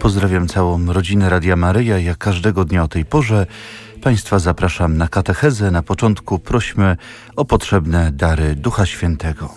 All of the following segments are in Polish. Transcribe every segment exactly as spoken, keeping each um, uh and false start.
Pozdrawiam całą rodzinę Radia Maryja. Jak każdego dnia o tej porze Państwa zapraszam na katechezę. Na początku prośmy o potrzebne dary Ducha Świętego.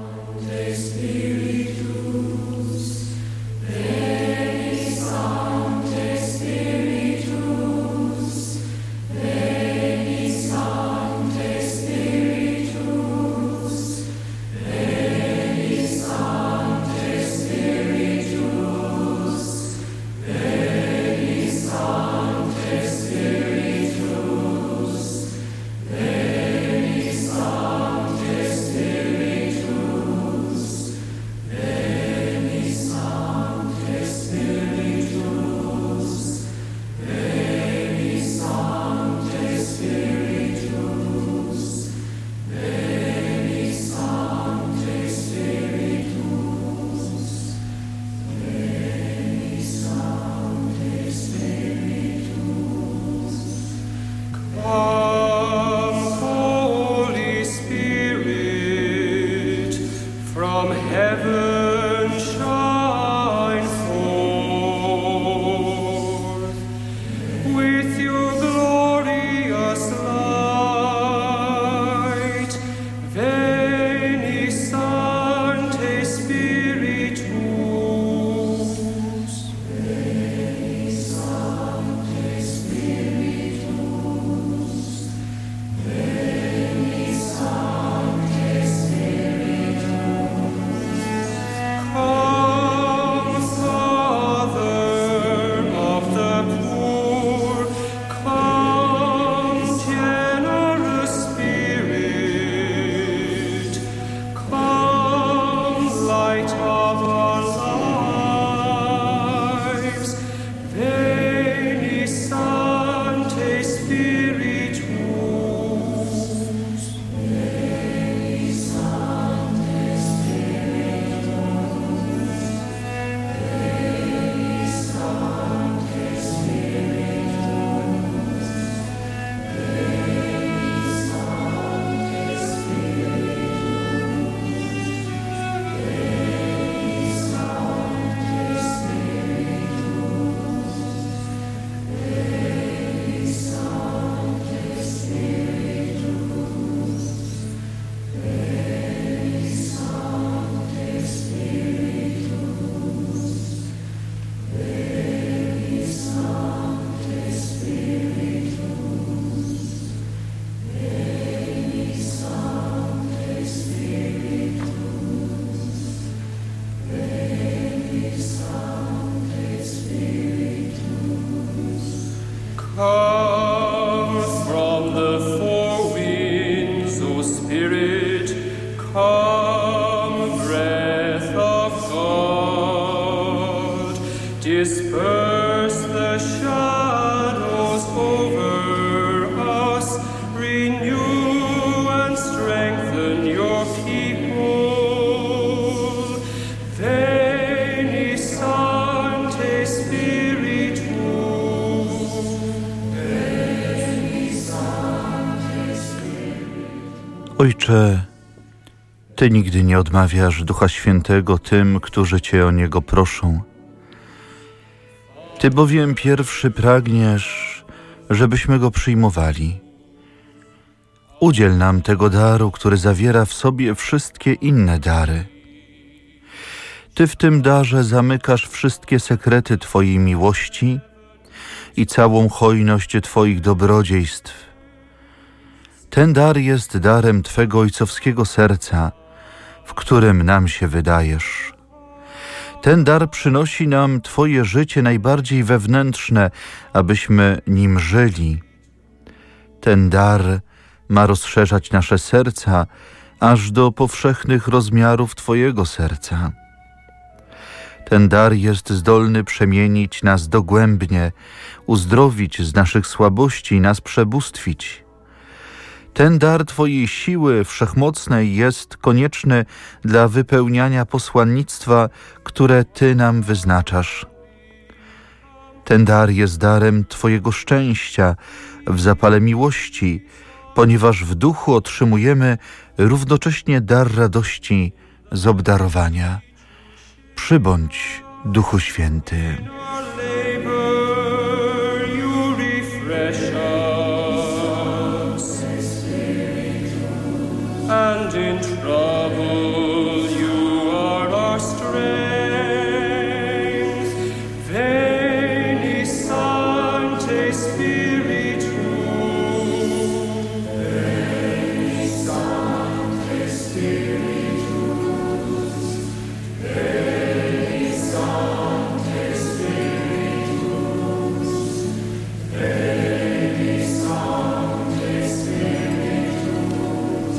Ojcze, Ty nigdy nie odmawiasz Ducha Świętego tym, którzy Cię o Niego proszą. Ty bowiem pierwszy pragniesz, żebyśmy Go przyjmowali. Udziel nam tego daru, który zawiera w sobie wszystkie inne dary. Ty w tym darze zamykasz wszystkie sekrety Twojej miłości i całą hojność Twoich dobrodziejstw. Ten dar jest darem Twego ojcowskiego serca, w którym nam się wydajesz. Ten dar przynosi nam Twoje życie najbardziej wewnętrzne, abyśmy nim żyli. Ten dar ma rozszerzać nasze serca aż do powszechnych rozmiarów Twojego serca. Ten dar jest zdolny przemienić nas dogłębnie, uzdrowić z naszych słabości i nas przebóstwić. Ten dar Twojej siły wszechmocnej jest konieczny dla wypełniania posłannictwa, które Ty nam wyznaczasz. Ten dar jest darem Twojego szczęścia w zapale miłości, ponieważ w duchu otrzymujemy równocześnie dar radości z obdarowania. Przybądź, Duchu Święty. and in trouble you are our strength. Veni Sancte Spiritus, Veni Sancte Spiritus, Veni Sancte Spiritus, Veni Sancte Spiritus,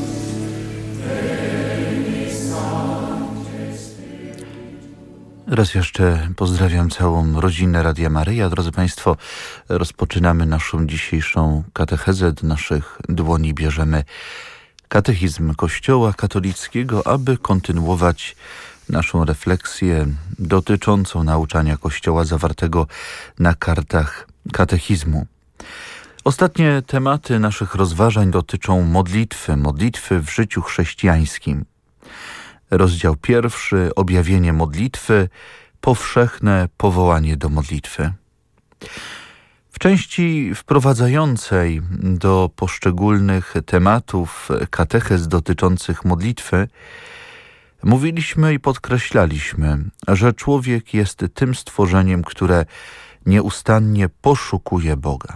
Veni Sancte Spiritus. Raz jeszcze pozdrawiam całą rodzinę Radia Maryja. Drodzy Państwo, rozpoczynamy naszą dzisiejszą katechezę. Do naszych dłoni bierzemy katechizm Kościoła katolickiego, aby kontynuować naszą refleksję dotyczącą nauczania Kościoła zawartego na kartach katechizmu. Ostatnie tematy naszych rozważań dotyczą modlitwy, modlitwy w życiu chrześcijańskim. Rozdział pierwszy, objawienie modlitwy, powszechne powołanie do modlitwy. W części wprowadzającej do poszczególnych tematów katechez dotyczących modlitwy mówiliśmy i podkreślaliśmy, że człowiek jest tym stworzeniem, które nieustannie poszukuje Boga.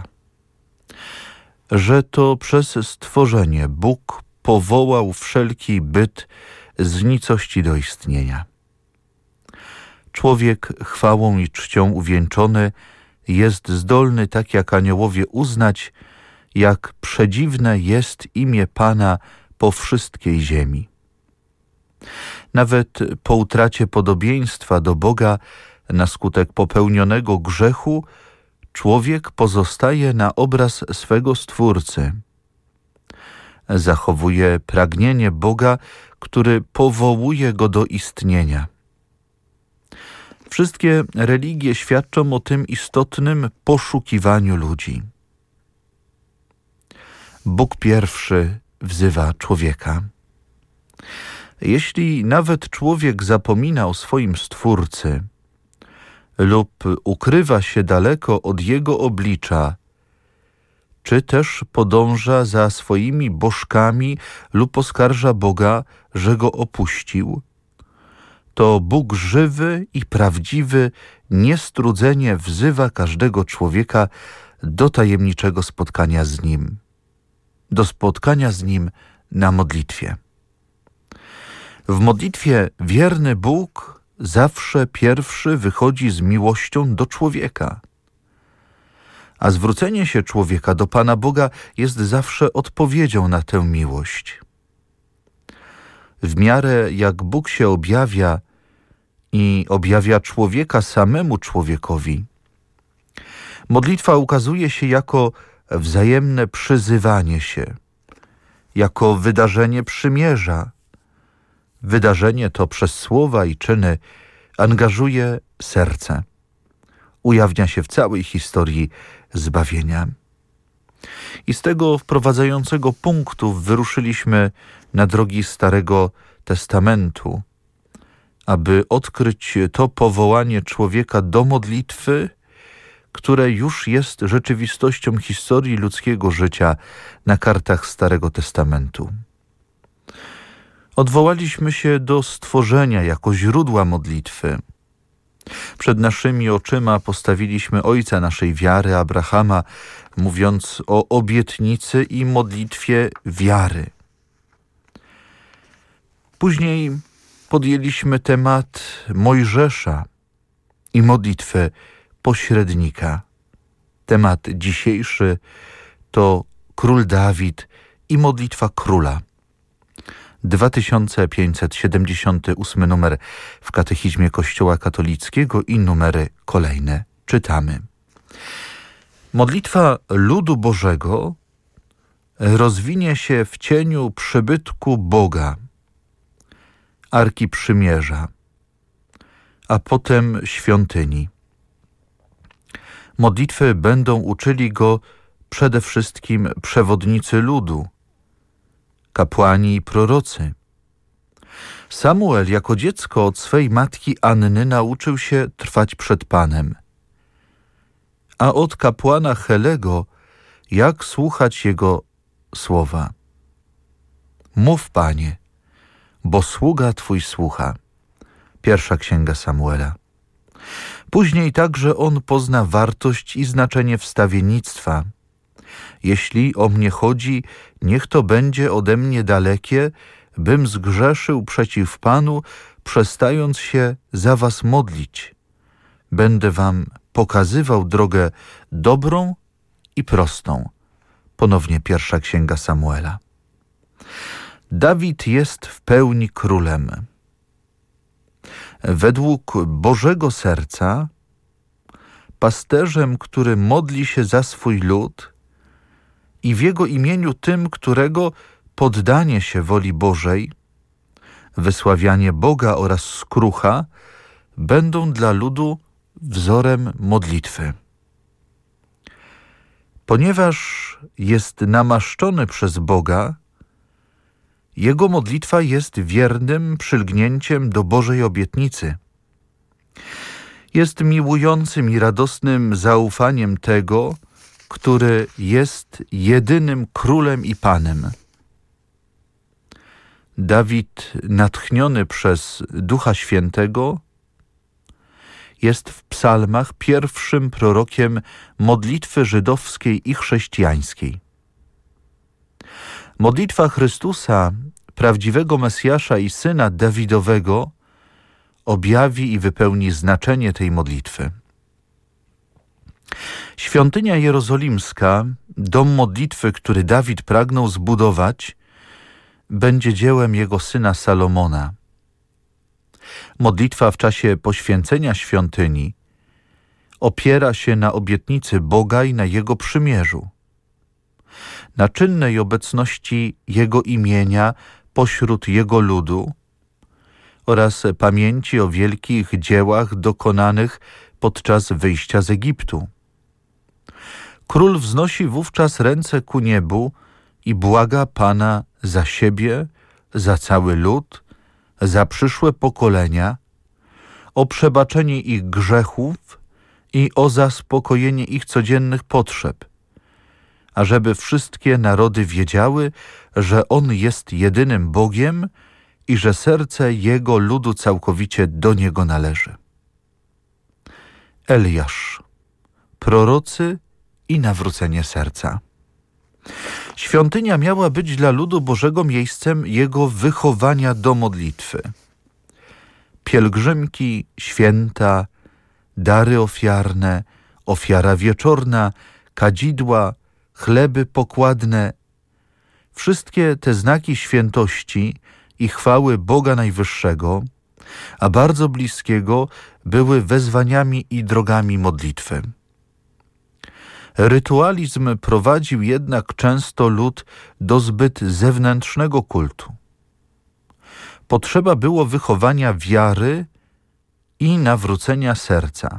Że to przez stworzenie Bóg powołał wszelki byt z nicości do istnienia. Człowiek chwałą i czcią uwieńczony jest zdolny, tak jak aniołowie, uznać, jak przedziwne jest imię Pana po wszystkiej ziemi. Nawet po utracie podobieństwa do Boga na skutek popełnionego grzechu, człowiek pozostaje na obraz swego Stwórcy. Zachowuje pragnienie Boga, który powołuje go do istnienia. Wszystkie religie świadczą o tym istotnym poszukiwaniu ludzi. Bóg pierwszy wzywa człowieka. Jeśli nawet człowiek zapomina o swoim Stwórcy lub ukrywa się daleko od Jego oblicza, czy też podąża za swoimi bożkami lub oskarża Boga, że go opuścił, to Bóg żywy i prawdziwy niestrudzenie wzywa każdego człowieka do tajemniczego spotkania z Nim, do spotkania z Nim na modlitwie. W modlitwie wierny Bóg zawsze pierwszy wychodzi z miłością do człowieka, a zwrócenie się człowieka do Pana Boga jest zawsze odpowiedzią na tę miłość. W miarę jak Bóg się objawia i objawia człowieka samemu człowiekowi, modlitwa ukazuje się jako wzajemne przyzywanie się, jako wydarzenie przymierza. Wydarzenie to przez słowa i czyny angażuje serce. Ujawnia się w całej historii zbawienia. I z tego wprowadzającego punktu wyruszyliśmy na drogi Starego Testamentu, aby odkryć to powołanie człowieka do modlitwy, które już jest rzeczywistością historii ludzkiego życia na kartach Starego Testamentu. Odwołaliśmy się do stworzenia jako źródła modlitwy. Przed naszymi oczyma postawiliśmy ojca naszej wiary, Abrahama, mówiąc o obietnicy i modlitwie wiary. Później podjęliśmy temat Mojżesza i modlitwę pośrednika. Temat dzisiejszy to król Dawid i modlitwa króla. dwa tysiące pięćset siedemdziesiąty ósmy numer w Katechizmie Kościoła katolickiego i numery kolejne. Czytamy. Modlitwa ludu Bożego rozwinie się w cieniu przybytku Boga, Arki Przymierza, a potem świątyni. Modlitwy będą uczyli go przede wszystkim przewodnicy ludu, kapłani i prorocy. Samuel jako dziecko od swej matki Anny nauczył się trwać przed Panem, a od kapłana Helego jak słuchać jego słowa. Mów, Panie, bo sługa Twój słucha. Pierwsza Księga Samuela. Później także on pozna wartość i znaczenie wstawiennictwa. Jeśli o mnie chodzi, niech to będzie ode mnie dalekie, bym zgrzeszył przeciw Panu, przestając się za was modlić. Będę wam pokazywał drogę dobrą i prostą. Ponownie pierwsza Księga Samuela. Dawid jest w pełni królem. Według Bożego serca, pasterzem, który modli się za swój lud i w jego imieniu tym, którego poddanie się woli Bożej, wysławianie Boga oraz skrucha będą dla ludu wzorem modlitwy. Ponieważ jest namaszczony przez Boga, jego modlitwa jest wiernym przylgnięciem do Bożej obietnicy. Jest miłującym i radosnym zaufaniem tego, który jest jedynym królem i panem. Dawid, natchniony przez Ducha Świętego, jest w psalmach pierwszym prorokiem modlitwy żydowskiej i chrześcijańskiej. Modlitwa Chrystusa, prawdziwego Mesjasza i Syna Dawidowego, objawi i wypełni znaczenie tej modlitwy. Świątynia jerozolimska, dom modlitwy, który Dawid pragnął zbudować, będzie dziełem jego syna Salomona. Modlitwa w czasie poświęcenia świątyni opiera się na obietnicy Boga i na Jego przymierzu, na czynnej obecności Jego imienia pośród Jego ludu oraz pamięci o wielkich dziełach dokonanych podczas wyjścia z Egiptu. Król wznosi wówczas ręce ku niebu i błaga Pana za siebie, za cały lud, za przyszłe pokolenia, o przebaczenie ich grzechów i o zaspokojenie ich codziennych potrzeb, ażeby wszystkie narody wiedziały, że On jest jedynym Bogiem i że serce Jego ludu całkowicie do Niego należy. Eliasz, prorocy i nawrócenie serca. Świątynia miała być dla ludu Bożego miejscem jego wychowania do modlitwy. Pielgrzymki, święta, dary ofiarne, ofiara wieczorna, kadzidła, chleby pokładne. Wszystkie te znaki świętości i chwały Boga Najwyższego, a bardzo bliskiego, były wezwaniami i drogami modlitwy. Rytualizm prowadził jednak często lud do zbyt zewnętrznego kultu. Potrzeba było wychowania wiary i nawrócenia serca.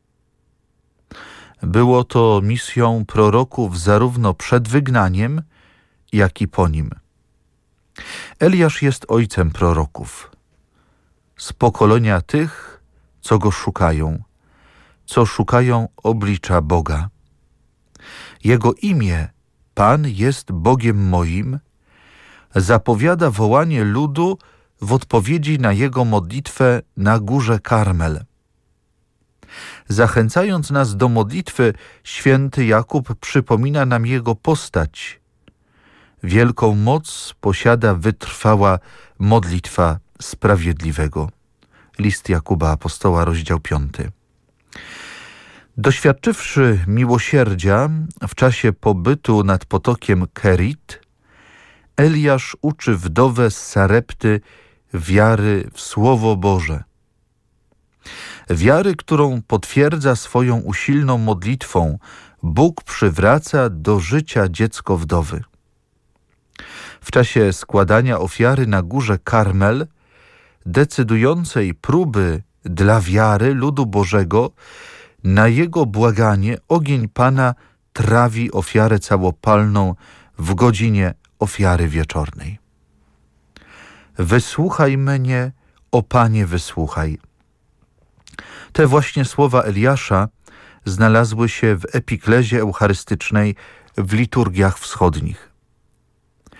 Było to misją proroków zarówno przed wygnaniem, jak i po nim. Eliasz jest ojcem proroków, z pokolenia tych, co go szukają, co szukają oblicza Boga. Jego imię, Pan jest Bogiem moim, zapowiada wołanie ludu w odpowiedzi na jego modlitwę na górze Karmel. Zachęcając nas do modlitwy, święty Jakub przypomina nam jego postać. Wielką moc posiada wytrwała modlitwa sprawiedliwego. List Jakuba Apostoła, rozdział piąty. Doświadczywszy miłosierdzia w czasie pobytu nad potokiem Kerit, Eliasz uczy wdowę z Sarepty wiary w Słowo Boże. Wiary, którą potwierdza swoją usilną modlitwą, Bóg przywraca do życia dziecko wdowy. W czasie składania ofiary na górze Karmel, decydującej próby dla wiary ludu Bożego, na jego błaganie ogień Pana trawi ofiarę całopalną w godzinie ofiary wieczornej. Wysłuchaj mnie, o Panie, wysłuchaj. Te właśnie słowa Eliasza znalazły się w epiklezie eucharystycznej w liturgiach wschodnich.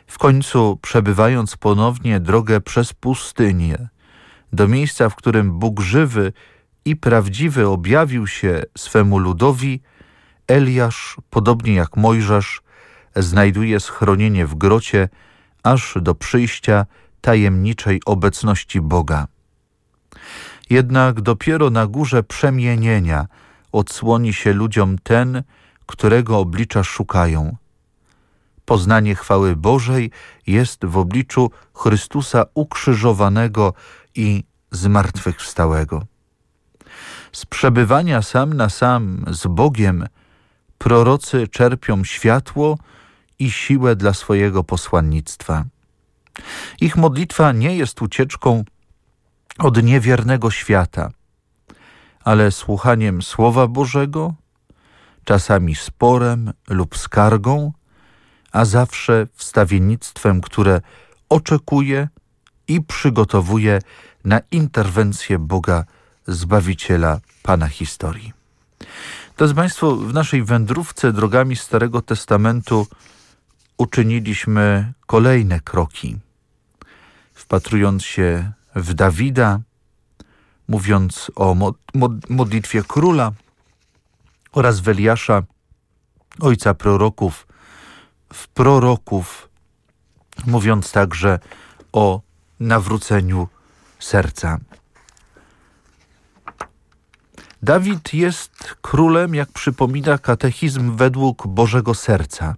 W końcu, przebywając ponownie drogę przez pustynię, do miejsca, w którym Bóg żywy i prawdziwy objawił się swemu ludowi, Eliasz, podobnie jak Mojżesz, znajduje schronienie w grocie, aż do przyjścia tajemniczej obecności Boga. Jednak dopiero na górze przemienienia odsłoni się ludziom ten, którego oblicza szukają. Poznanie chwały Bożej jest w obliczu Chrystusa ukrzyżowanego i zmartwychwstałego. Z przebywania sam na sam z Bogiem prorocy czerpią światło i siłę dla swojego posłannictwa. Ich modlitwa nie jest ucieczką od niewiernego świata, ale słuchaniem Słowa Bożego, czasami sporem lub skargą, a zawsze wstawiennictwem, które oczekuje i przygotowuje na interwencję Boga Zbawiciela, Pana historii. Drodzy Państwo, w naszej wędrówce drogami Starego Testamentu uczyniliśmy kolejne kroki. Wpatrując się w Dawida, mówiąc o modlitwie króla oraz w Eliasza, ojca proroków, w proroków, mówiąc także o nawróceniu serca. Dawid jest królem, jak przypomina katechizm, według Bożego serca.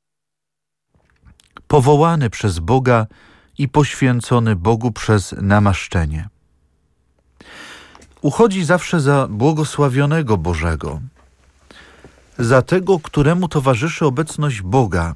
Powołany przez Boga i poświęcony Bogu przez namaszczenie. Uchodzi zawsze za błogosławionego Bożego, za tego, któremu towarzyszy obecność Boga.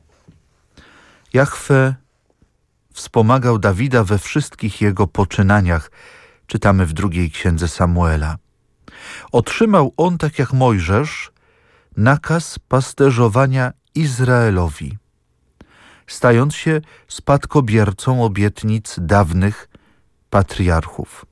Jahwe wspomagał Dawida we wszystkich jego poczynaniach, czytamy w drugiej księdze Samuela. Otrzymał on, tak jak Mojżesz, nakaz pasterzowania Izraelowi, stając się spadkobiercą obietnic dawnych patriarchów.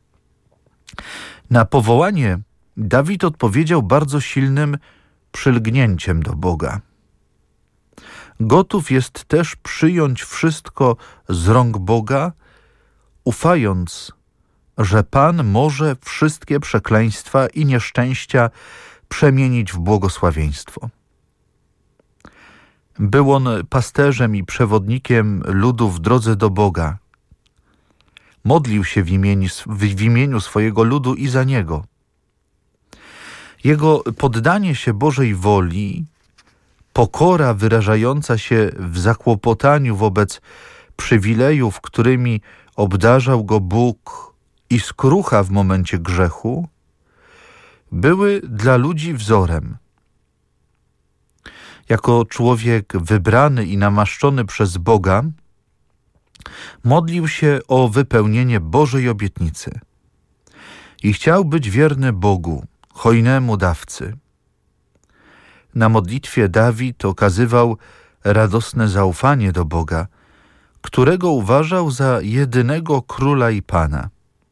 Na powołanie Dawid odpowiedział bardzo silnym przylgnięciem do Boga. Gotów jest też przyjąć wszystko z rąk Boga, ufając, że Pan może wszystkie przekleństwa i nieszczęścia przemienić w błogosławieństwo. Był on pasterzem i przewodnikiem ludu w drodze do Boga. Modlił się w imieniu, w imieniu swojego ludu i za niego. Jego poddanie się Bożej woli, pokora wyrażająca się w zakłopotaniu wobec przywilejów, którymi obdarzał go Bóg, i skrucha w momencie grzechu, były dla ludzi wzorem. Jako człowiek wybrany i namaszczony przez Boga, modlił się o wypełnienie Bożej obietnicy i chciał być wierny Bogu, hojnemu dawcy. Na modlitwie Dawid okazywał radosne zaufanie do Boga, którego uważał za jedynego króla i Pana.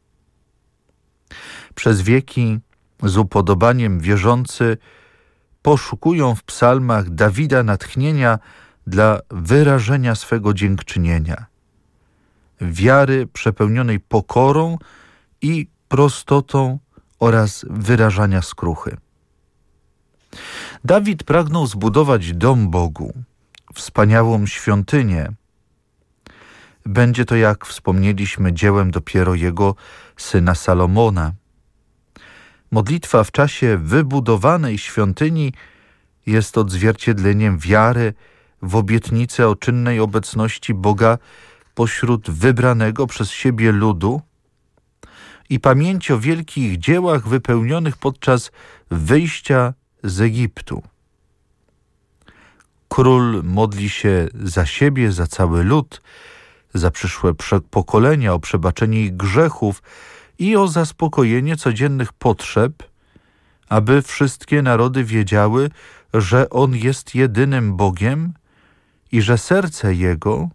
Przez wieki z upodobaniem wierzący poszukują w psalmach Dawida natchnienia dla wyrażenia swego dziękczynienia, wiary przepełnionej pokorą i prostotą oraz wyrażania skruchy. Dawid pragnął zbudować dom Bogu, wspaniałą świątynię. Będzie to, jak wspomnieliśmy, dziełem dopiero jego syna Salomona. Modlitwa w czasie wybudowanej świątyni jest odzwierciedleniem wiary w obietnicę o czynnej obecności Boga pośród wybranego przez siebie ludu i pamięci o wielkich dziełach wypełnionych podczas wyjścia z Egiptu. Król modli się za siebie, za cały lud, za przyszłe pokolenia, o przebaczenie ich grzechów i o zaspokojenie codziennych potrzeb, aby wszystkie narody wiedziały, że On jest jedynym Bogiem i że serce Jego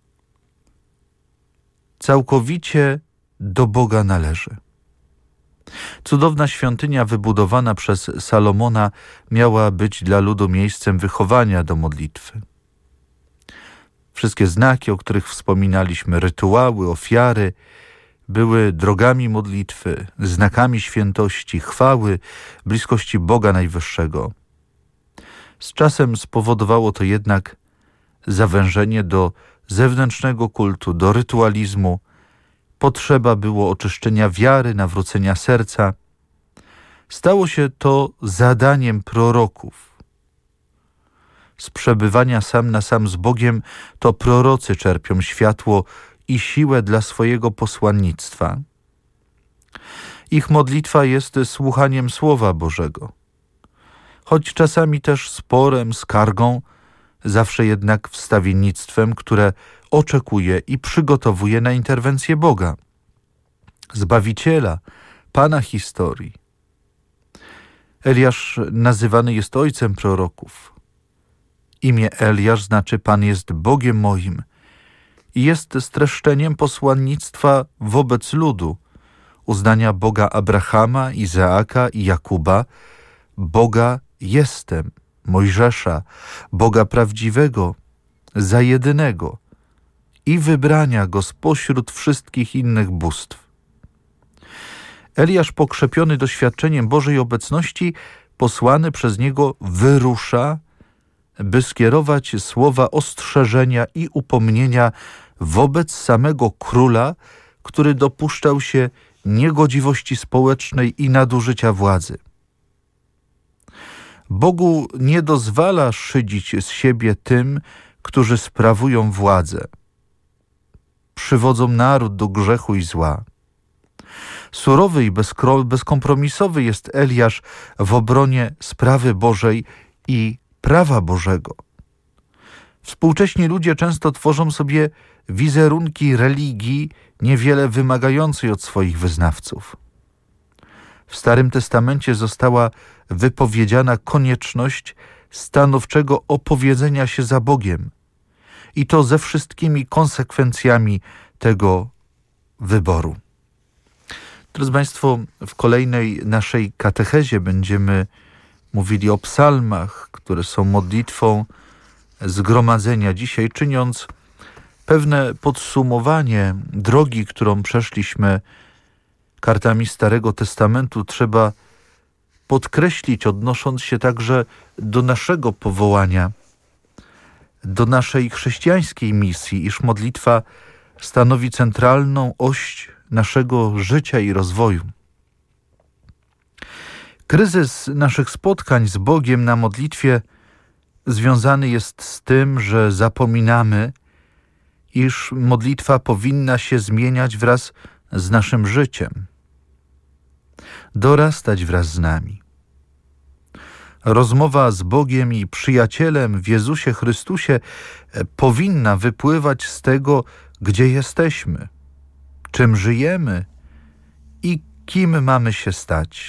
całkowicie do Boga należy. Cudowna świątynia wybudowana przez Salomona miała być dla ludu miejscem wychowania do modlitwy. Wszystkie znaki, o których wspominaliśmy, rytuały, ofiary, były drogami modlitwy, znakami świętości, chwały, bliskości Boga Najwyższego. Z czasem spowodowało to jednak zawężenie do zewnętrznego kultu, do rytualizmu. Potrzeba było oczyszczenia wiary, nawrócenia serca. Stało się to zadaniem proroków. Z przebywania sam na sam z Bogiem to prorocy czerpią światło i siłę dla swojego posłannictwa. Ich modlitwa jest słuchaniem Słowa Bożego. Choć czasami też sporem, skargą, zawsze jednak wstawiennictwem, które oczekuje i przygotowuje na interwencję Boga, Zbawiciela, Pana historii. Eliasz nazywany jest ojcem proroków. Imię Eliasz znaczy Pan jest Bogiem moim i jest streszczeniem posłannictwa wobec ludu, uznania Boga Abrahama, Izaaka i Jakuba, Boga jestem, Mojżesza, Boga prawdziwego, zajedynego i wybrania Go spośród wszystkich innych bóstw. Eliasz, pokrzepiony doświadczeniem Bożej obecności, posłany przez Niego, wyrusza, by skierować słowa ostrzeżenia i upomnienia wobec samego króla, który dopuszczał się niegodziwości społecznej i nadużycia władzy. Bogu nie dozwala szydzić z siebie tym, którzy sprawują władzę. Przywodzą naród do grzechu i zła. Surowy i bezkompromisowy jest Eliasz w obronie sprawy Bożej i prawa Bożego. Współcześni ludzie często tworzą sobie wizerunki religii niewiele wymagającej od swoich wyznawców. W Starym Testamencie została wypowiedziana konieczność stanowczego opowiedzenia się za Bogiem i to ze wszystkimi konsekwencjami tego wyboru. Drodzy Państwo, w kolejnej naszej katechezie będziemy mówili o psalmach, które są modlitwą zgromadzenia. Dzisiaj, czyniąc pewne podsumowanie drogi, którą przeszliśmy kartami Starego Testamentu, trzeba podkreślić, odnosząc się także do naszego powołania, do naszej chrześcijańskiej misji, iż modlitwa stanowi centralną oś naszego życia i rozwoju. Kryzys naszych spotkań z Bogiem na modlitwie związany jest z tym, że zapominamy, iż modlitwa powinna się zmieniać wraz z naszym życiem, dorastać wraz z nami. Rozmowa z Bogiem i przyjacielem w Jezusie Chrystusie powinna wypływać z tego, gdzie jesteśmy, czym żyjemy i kim mamy się stać.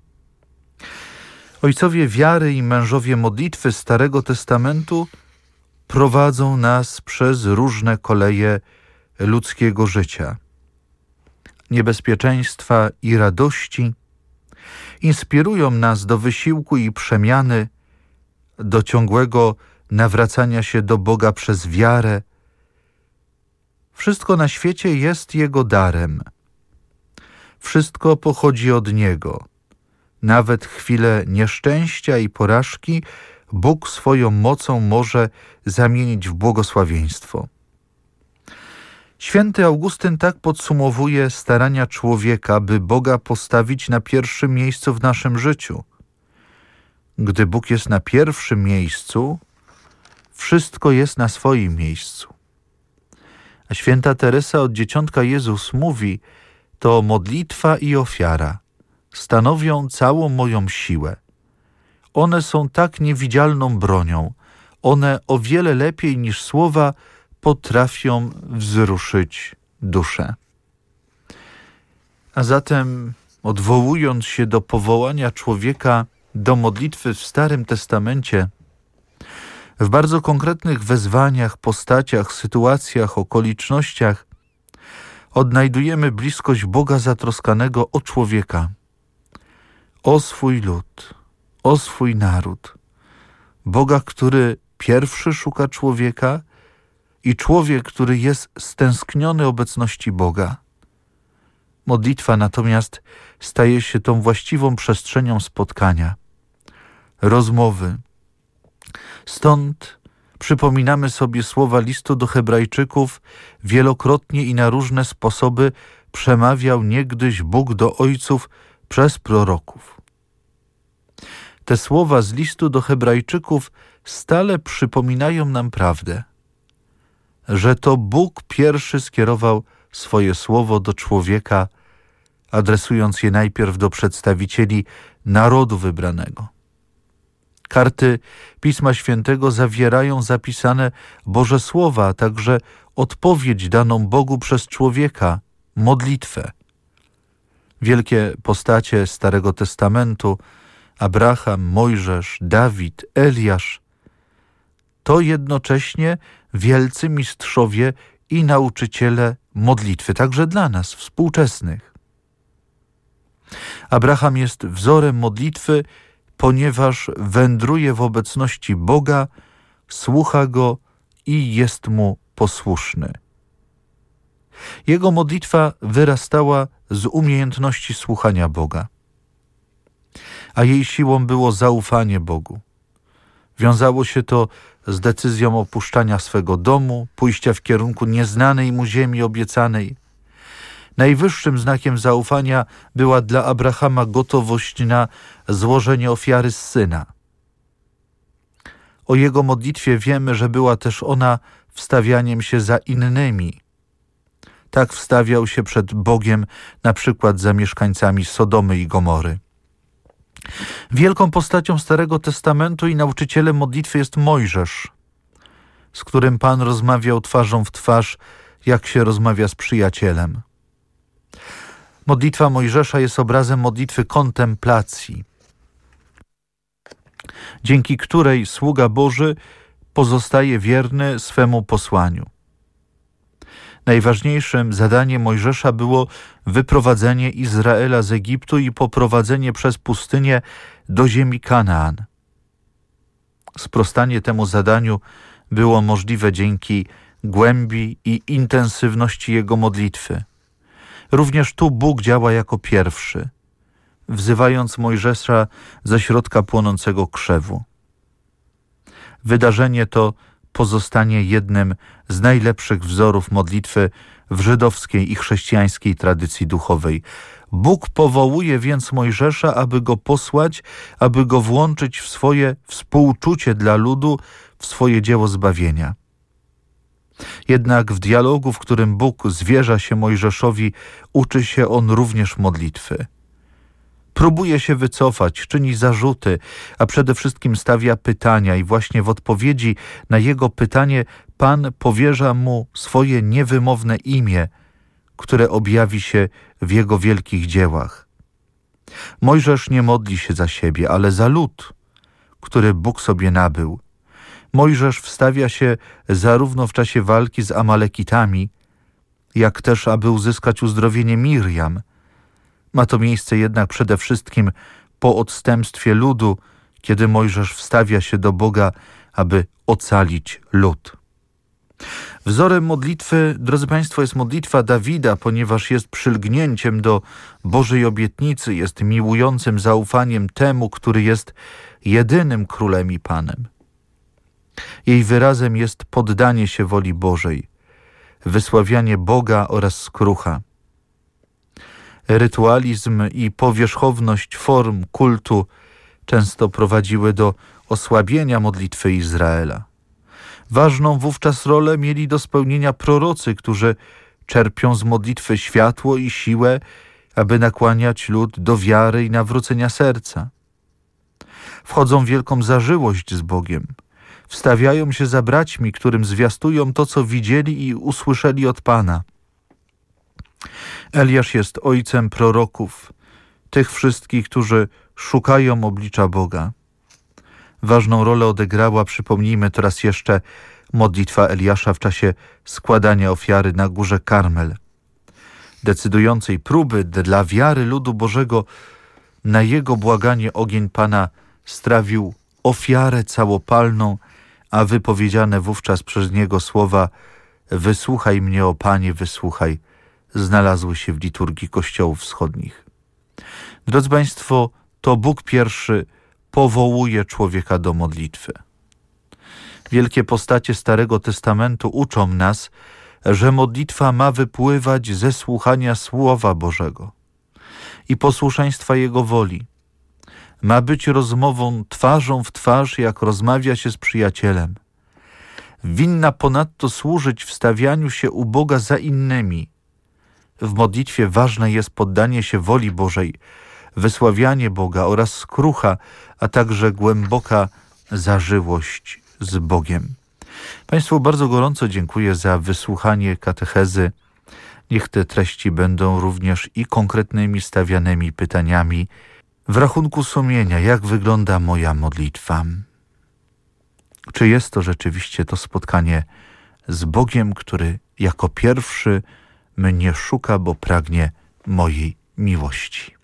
Ojcowie wiary i mężowie modlitwy Starego Testamentu prowadzą nas przez różne koleje ludzkiego życia, niebezpieczeństwa i radości, inspirują nas do wysiłku i przemiany, do ciągłego nawracania się do Boga przez wiarę. Wszystko na świecie jest Jego darem. Wszystko pochodzi od Niego. Nawet chwile nieszczęścia i porażki Bóg swoją mocą może zamienić w błogosławieństwo. Święty Augustyn tak podsumowuje starania człowieka, by Boga postawić na pierwszym miejscu w naszym życiu. Gdy Bóg jest na pierwszym miejscu, wszystko jest na swoim miejscu. A święta Teresa od Dzieciątka Jezus mówi, to modlitwa i ofiara stanowią całą moją siłę. One są tak niewidzialną bronią, one o wiele lepiej niż słowa potrafią wzruszyć duszę. A zatem, odwołując się do powołania człowieka do modlitwy w Starym Testamencie, w bardzo konkretnych wezwaniach, postaciach, sytuacjach, okolicznościach odnajdujemy bliskość Boga zatroskanego o człowieka, o swój lud, o swój naród. Boga, który pierwszy szuka człowieka i człowiek, który jest stęskniony obecności Boga. Modlitwa natomiast staje się tą właściwą przestrzenią spotkania, rozmowy. Stąd przypominamy sobie słowa listu do Hebrajczyków: wielokrotnie i na różne sposoby przemawiał niegdyś Bóg do ojców przez proroków. Te słowa z listu do Hebrajczyków stale przypominają nam prawdę, że to Bóg pierwszy skierował swoje słowo do człowieka, adresując je najpierw do przedstawicieli narodu wybranego. Karty Pisma Świętego zawierają zapisane Boże słowa, a także odpowiedź daną Bogu przez człowieka, modlitwę. Wielkie postacie Starego Testamentu, Abraham, Mojżesz, Dawid, Eliasz, to jednocześnie wielcy mistrzowie i nauczyciele modlitwy, także dla nas, współczesnych. Abraham jest wzorem modlitwy, ponieważ wędruje w obecności Boga, słucha Go i jest Mu posłuszny. Jego modlitwa wyrastała z umiejętności słuchania Boga, a jej siłą było zaufanie Bogu. Wiązało się to z decyzją opuszczania swego domu, pójścia w kierunku nieznanej mu ziemi obiecanej. Najwyższym znakiem zaufania była dla Abrahama gotowość na złożenie ofiary z syna. O jego modlitwie wiemy, że była też ona wstawianiem się za innymi. Tak wstawiał się przed Bogiem na przykład za mieszkańcami Sodomy i Gomory. Wielką postacią Starego Testamentu i nauczycielem modlitwy jest Mojżesz, z którym Pan rozmawiał twarzą w twarz, jak się rozmawia z przyjacielem. Modlitwa Mojżesza jest obrazem modlitwy kontemplacji, dzięki której sługa Boży pozostaje wierny swemu posłaniu. Najważniejszym zadaniem Mojżesza było wyprowadzenie Izraela z Egiptu i poprowadzenie przez pustynię do ziemi Kanaan. Sprostanie temu zadaniu było możliwe dzięki głębi i intensywności jego modlitwy. Również tu Bóg działa jako pierwszy, wzywając Mojżesza ze środka płonącego krzewu. Wydarzenie to pozostanie jednym z najlepszych wzorów modlitwy w żydowskiej i chrześcijańskiej tradycji duchowej. Bóg powołuje więc Mojżesza, aby go posłać, aby go włączyć w swoje współczucie dla ludu, w swoje dzieło zbawienia. Jednak w dialogu, w którym Bóg zwierza się Mojżeszowi, uczy się on również modlitwy. Próbuje się wycofać, czyni zarzuty, a przede wszystkim stawia pytania i właśnie w odpowiedzi na jego pytanie Pan powierza mu swoje niewymowne imię, które objawi się w jego wielkich dziełach. Mojżesz nie modli się za siebie, ale za lud, który Bóg sobie nabył. Mojżesz wstawia się zarówno w czasie walki z Amalekitami, jak też aby uzyskać uzdrowienie Mirjam. Ma to miejsce jednak przede wszystkim po odstępstwie ludu, kiedy Mojżesz wstawia się do Boga, aby ocalić lud. Wzorem modlitwy, drodzy Państwo, jest modlitwa Dawida, ponieważ jest przylgnięciem do Bożej obietnicy, jest miłującym zaufaniem temu, który jest jedynym królem i Panem. Jej wyrazem jest poddanie się woli Bożej, wysławianie Boga oraz skrucha. Rytualizm i powierzchowność form kultu często prowadziły do osłabienia modlitwy Izraela. Ważną wówczas rolę mieli do spełnienia prorocy, którzy czerpią z modlitwy światło i siłę, aby nakłaniać lud do wiary i nawrócenia serca. Wchodzą w wielką zażyłość z Bogiem. Wstawiają się za braćmi, którym zwiastują to, co widzieli i usłyszeli od Pana. Eliasz jest ojcem proroków, tych wszystkich, którzy szukają oblicza Boga. Ważną rolę odegrała, przypomnijmy to raz jeszcze, modlitwa Eliasza w czasie składania ofiary na górze Karmel. Decydującej próby dla wiary ludu Bożego na jego błaganie ogień Pana strawił ofiarę całopalną, a wypowiedziane wówczas przez niego słowa wysłuchaj mnie, o Panie, wysłuchaj, znalazły się w liturgii kościołów wschodnich. Drodzy Państwo, to Bóg pierwszy powołuje człowieka do modlitwy. Wielkie postacie Starego Testamentu uczą nas, że modlitwa ma wypływać ze słuchania Słowa Bożego i posłuszeństwa Jego woli. Ma być rozmową twarzą w twarz, jak rozmawia się z przyjacielem. Winna ponadto służyć wstawianiu się u Boga za innymi. W modlitwie ważne jest poddanie się woli Bożej, wysławianie Boga oraz skrucha, a także głęboka zażyłość z Bogiem. Państwu bardzo gorąco dziękuję za wysłuchanie katechezy. Niech te treści będą również i konkretnymi stawianymi pytaniami w rachunku sumienia, jak wygląda moja modlitwa. Czy jest to rzeczywiście to spotkanie z Bogiem, który jako pierwszy mnie szuka, bo pragnie mojej miłości.